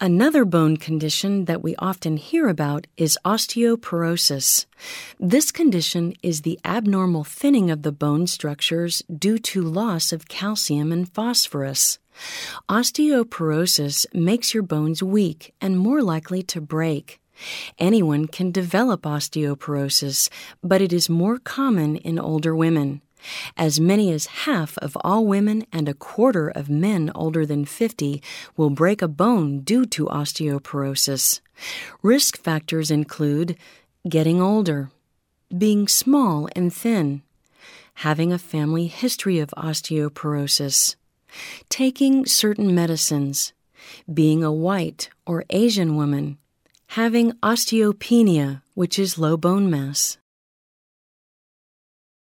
Another bone condition that we often hear about is osteoporosis. This condition is the abnormal thinning of the bone structures due to loss of calcium and phosphorus. Osteoporosis makes your bones weak and more likely to break. Anyone can develop osteoporosis, but it is more common in older women. As many as half of all women and a quarter of men older than 50 will break a bone due to osteoporosis. Risk factors include getting older, being small and thin, having a family history of osteoporosis, taking certain medicines, being a white or Asian woman, having osteopenia, which is low bone mass,